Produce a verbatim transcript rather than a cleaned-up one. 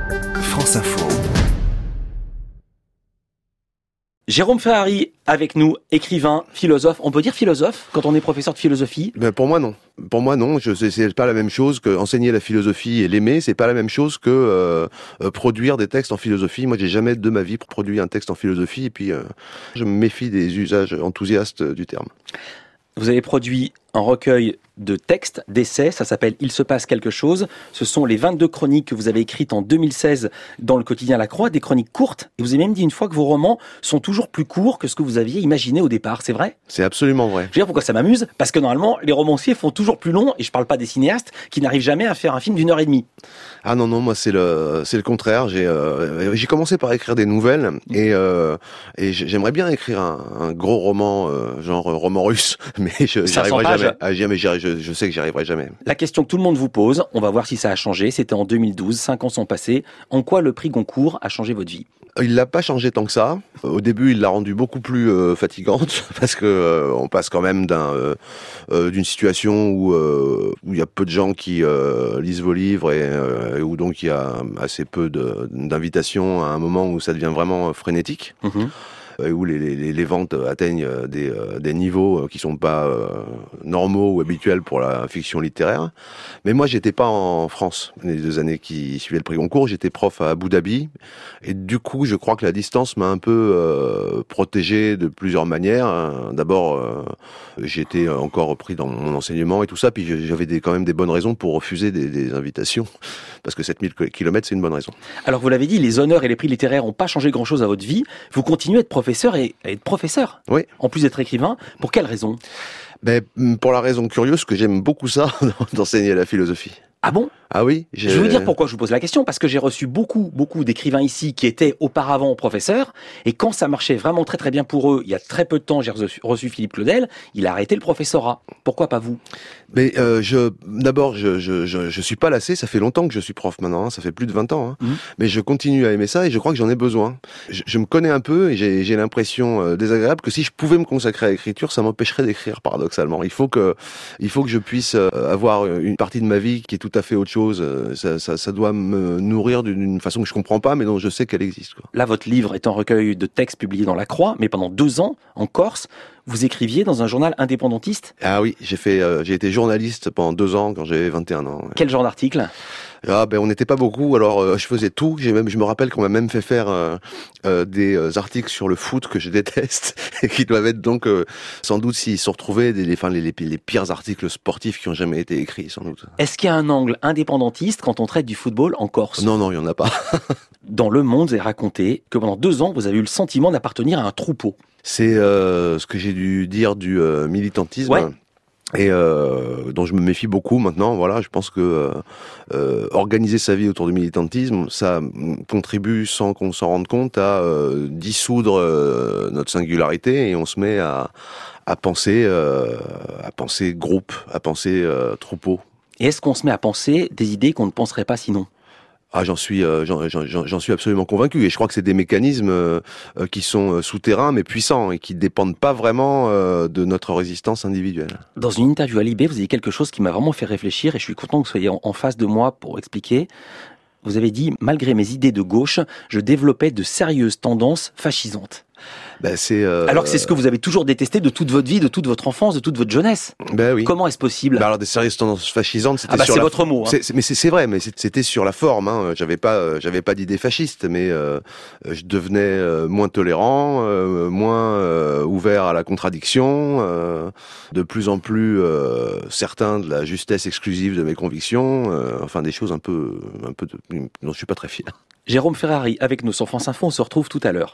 France Info. Jérôme Ferrari avec nous, écrivain, philosophe. On peut dire philosophe quand on est professeur de philosophie? Ben pour moi non. Pour moi non. Je sais, c'est pas la même chose que enseigner la philosophie et l'aimer. C'est pas la même chose que euh, euh, produire des textes en philosophie. Moi, j'ai jamais de ma vie produit un texte en philosophie. Et puis, euh, je me méfie des usages enthousiastes du terme. Vous avez produit un recueil de textes, d'essais, ça s'appelle « Il se passe quelque chose ». Ce sont les vingt-deux chroniques que vous avez écrites en deux mille seize dans le quotidien La Croix, des chroniques courtes. Et vous avez même dit une fois que vos romans sont toujours plus courts que ce que vous aviez imaginé au départ, c'est vrai? C'est absolument vrai. Je veux dire pourquoi ça m'amuse? Parce que normalement, les romanciers font toujours plus long, et je parle pas des cinéastes, qui n'arrivent jamais à faire un film d'une heure et demie. Ah non, non, moi c'est le c'est le contraire. J'ai euh, j'ai commencé par écrire des nouvelles, et, euh, et j'aimerais bien écrire un, un gros roman, euh, genre roman russe, mais je j'y arriverai jamais. Ah, jamais je, je sais que j'y arriverai jamais. La question que tout le monde vous pose, on va voir si ça a changé, c'était en deux mille douze, cinq ans sont passés. En quoi le prix Goncourt a changé votre vie? Il l'a pas changé tant que ça. Au début, il l'a rendu beaucoup plus euh, fatigante parce que euh, on passe quand même d'un euh, euh, d'une situation où euh, où il y a peu de gens qui euh, lisent vos livres et, euh, et où donc il y a assez peu de, d'invitations à un moment où ça devient vraiment frénétique. Mmh. Où les, les, les ventes atteignent des, des niveaux qui sont pas euh, normaux ou habituels pour la fiction littéraire. Mais moi, j'étais pas en France les deux années qui suivaient le prix Goncourt. J'étais prof à Abu Dhabi. Et du coup, je crois que la distance m'a un peu euh, protégé de plusieurs manières. D'abord, euh, j'étais encore pris dans mon enseignement et tout ça. Puis j'avais des, quand même des bonnes raisons pour refuser des, des invitations. Parce que sept mille kilomètres, c'est une bonne raison. Alors, vous l'avez dit, les honneurs et les prix littéraires n'ont pas changé grand-chose à votre vie. Vous continuez à être professeur et à être professeur. Oui. En plus d'être écrivain. Pour quelle raison? Ben, pour la raison curieuse que j'aime beaucoup ça, d'enseigner la philosophie. Ah bon? Ah oui. Je veux dire pourquoi je vous pose la question, parce que j'ai reçu beaucoup, beaucoup d'écrivains ici qui étaient auparavant professeurs, et quand ça marchait vraiment très très bien pour eux, il y a très peu de temps, j'ai reçu, reçu Philippe Claudel, il a arrêté le professorat. Pourquoi pas vous? Mais euh, je, d'abord, je, je, je, je suis pas lassé. Ça fait longtemps que je suis prof maintenant. Hein, ça fait plus de vingt ans. Hein, mmh. Mais je continue à aimer ça et je crois que j'en ai besoin. Je, je me connais un peu et j'ai, j'ai l'impression euh, désagréable que si je pouvais me consacrer à l'écriture, ça m'empêcherait d'écrire. Paradoxalement, il faut que, il faut que je puisse euh, avoir une partie de ma vie qui est tout à fait autre chose. Ça, ça, ça doit me nourrir d'une façon que je comprends pas, mais dont je sais qu'elle existe, quoi. Là, votre livre est un recueil de textes publiés dans La Croix, mais pendant deux ans, en Corse, vous écriviez dans un journal indépendantiste. Ah oui, j'ai fait, euh, j'ai été journaliste pendant deux ans quand j'avais vingt et un ans. Ouais. Quel genre d'article? Ah ben on n'était pas beaucoup, alors euh, je faisais tout. J'ai même, je me rappelle qu'on m'a même fait faire euh, euh, des euh, articles sur le foot que je déteste et qui doivent être donc euh, sans doute s'ils sont retrouvés des, les, enfin, les, les, les pires articles sportifs qui ont jamais été écrits sans doute. Est-ce qu'il y a un angle indépendantiste quand on traite du football en Corse? Non non, il y en a pas. Dans Le Monde, vous avez raconté que pendant deux ans, vous avez eu le sentiment d'appartenir à un troupeau. C'est euh, ce que j'ai dû dire du euh, militantisme. Ouais. Et euh, dont je me méfie beaucoup maintenant. Voilà, je pense que euh, euh, organiser sa vie autour du militantisme, ça contribue sans qu'on s'en rende compte à euh, dissoudre euh, notre singularité et on se met à, à penser, euh, à penser groupe, à penser euh, troupeau. Et est-ce qu'on se met à penser des idées qu'on ne penserait pas sinon? Ah, j'en suis, euh, j'en, j'en, j'en suis absolument convaincu. Et je crois que c'est des mécanismes euh, qui sont souterrains mais puissants et qui dépendent pas vraiment euh, de notre résistance individuelle. Dans une interview à Libé, vous avez dit quelque chose qui m'a vraiment fait réfléchir et je suis content que vous soyez en, en face de moi pour expliquer. Vous avez dit, malgré mes idées de gauche, je développais de sérieuses tendances fascisantes. Ben c'est euh... Alors que c'est ce que vous avez toujours détesté de toute votre vie, de toute votre enfance, de toute votre jeunesse. Ben oui. Comment est-ce possible? Ben alors des sérieuses tendances fascisantes, c'était ah bah sur c'est la... votre mot. Hein. C'est, c'est, mais c'est, c'est vrai, mais c'était sur la forme. Hein. J'avais pas, j'avais pas d'idées fascistes, mais euh, je devenais euh, moins tolérant, euh, moins euh, ouvert à la contradiction, euh, de plus en plus euh, certain de la justesse exclusive de mes convictions. Euh, enfin des choses un peu, un peu de, dont je suis pas très fier. Jérôme Ferrari avec nous sur France Info. On se retrouve tout à l'heure.